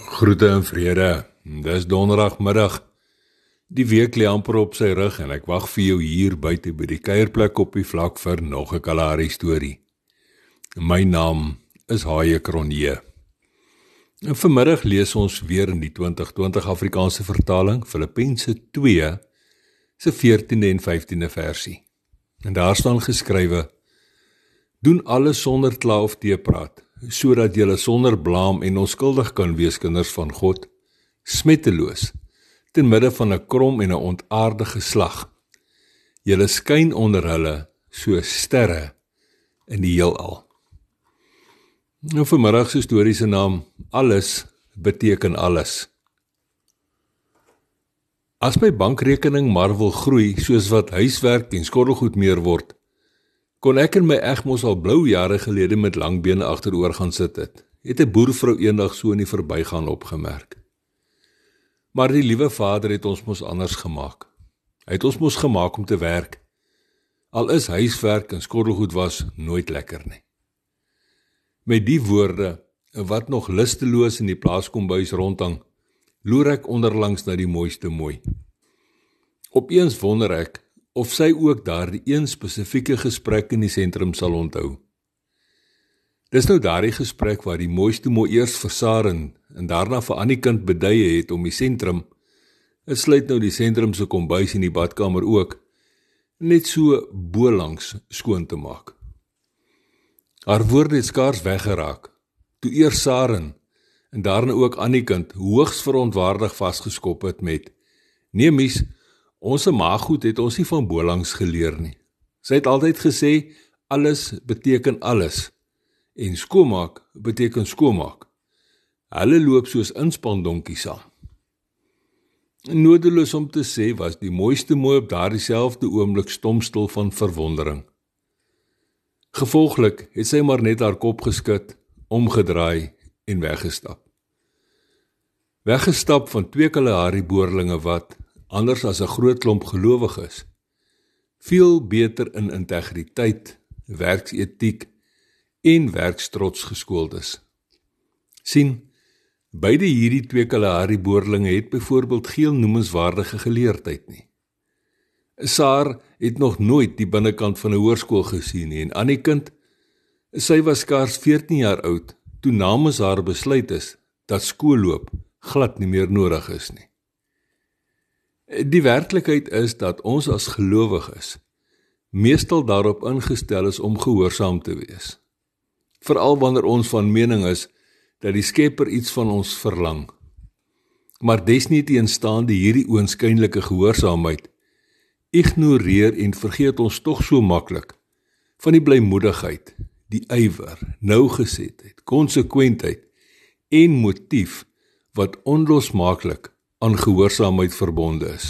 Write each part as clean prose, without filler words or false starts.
Groete en vrede, dis donderdagmiddag. Die week lê amper op sy rug en ek wag vir jou hier buite by die kuierplek op die vlak vir nog 'n Kalahari storie. My naam is Haie Cronje. En vanmiddag lees ons weer in die 2020 Afrikaanse vertaling, Filippense 2, se 14de en 15de versie. En daar staan geskrywe: Doen alles sonder kla of teepraat, sodat julle sonder blaam en onskuldig kan wees kinders van God, smetteloos, ten midde van 'n krom en 'n ontaarde geslag. Julle skyn onder hulle so sterre in die heelal. Nou vanmiddag se storie se naam, Alles beteken alles. As my bankrekening maar wil groei, soos wat huiswerk en skottelgoed meer word, kon ek en my egmos al blou jare gelede met langbene agteroor gaan sit het 'n boervrou eendag so in die verbygaan opgemerk. Maar die liewe Vader het ons mos anders gemaak. Hy het ons mos gemaak om te werk. Al is huiswerk en skottelgoed was nooit lekker nie. Met die woorde, wat nog lusteloos in die plaaskombuis rondhang, loer ek onderlangs na die mooiste mooi. Opeens wonder ek of sy ook daar die een spesifieke gesprek in die sentrum sal onthou. Dis nou daardie gesprek waar die mooiste mooi eers vir Saren en daarna vir Annikind beduie het om die sentrum, het sluit nou die sentrum se kombuis en die badkamer ook, net so bolangs skoon te maak. Haar woorde het skaars weggeraak, toe eers Saren en daarna ook Annikind hoogs verontwaardig vasgeskop het met: Nee mies, ons maaggoed het ons nie van bolangs geleer nie. Sy het altyd gesê, alles beteken alles, en skoonmaak beteken skoonmaak. Hulle loop soos inspandonkies saam. Nodeloos om te sê, was die mooiste mooi op daardie selfde oomblik stomstil van verwondering. Gevolglik het sy maar net haar kop geskud, omgedraai en weggestap. Weggestap van 2 Kalahari boerlinge wat, anders as 'n groot klomp gelowiges, veel beter in integriteit, werksetiek en werkstrots geskoold is. Sien, beide hierdie 2 Kalahari boerlinge het byvoorbeeld geen noemenswaardige geleerdheid nie. Saar het nog nooit die binnekant van 'n hoërskool gesien nie en Annikind, sy was skaars 14 jaar oud, toe namens haar besluit is, dat skoolloop glad nie meer nodig is nie. Die werklikheid is dat ons as gelowiges meestal daarop ingestel is om gehoorsaam te wees. Veral wanneer ons van mening is dat die Skepper iets van ons verlang. Maar desnieteenstaande hierdie oënskynlike gehoorsaamheid, ignoreer en vergeet ons tog so maklik van die blymoedigheid, die ywer, nougesetheid, konsekwentheid en motief wat onlosmaaklik aan gehoorsaamheid verbonde is.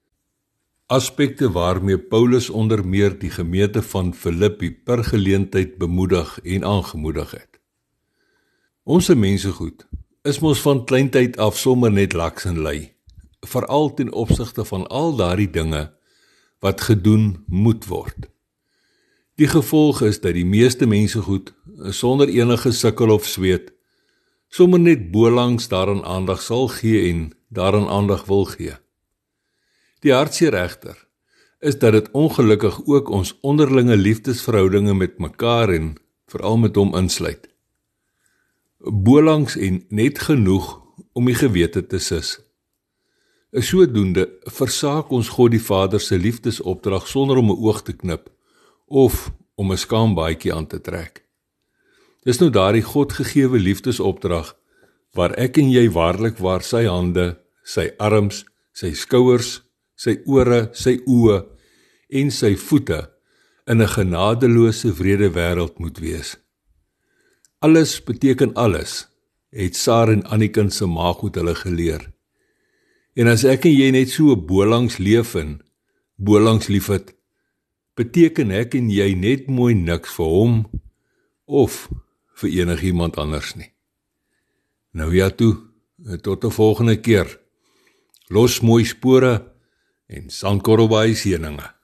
Aspekte waarmee Paulus onder meer die gemeente van Filippi per geleentheid bemoedig en aangemoedig het. Onse mensegoed is mos van kleintyd af sommer net laks en lui, veral ten opsigte van al daardie dinge wat gedoen moet word. Die gevolg is dat die meeste mensegoed, sonder enige sukkel of sweet, sommer net bolangs daaraan aandag sal gee en daaraan aandag wil gee. Die hartseer egter is dat dit ongelukkig ook ons onderlinge liefdesverhoudinge met mekaar en veral met hom insluit. Bolangs en net genoeg om die gewete te sis. Sodoende versaak ons God die Vader se liefdesopdrag sonder om 'n oog te knip of om 'n skaambaadjie aan te trek. Dis nou daardie Godgegewe liefdesopdrag waar ek en jy waarlik waar sy hande, sy arms, sy skouers, sy ore, sy oë en sy voete in 'n genadeloose wrede wêreld moet wees. Alles beteken alles, het Saar en Annikind se maaggoed hulle geleer. En as ek en jy net so bolangs leef en bolangs liefhet, beteken ek en jy net mooi niks vir hom of vir enigiemand anders nie. Nou ja toe, tot 'n volgende keer. Los mooi spore en sandkorrelbaai seëninge.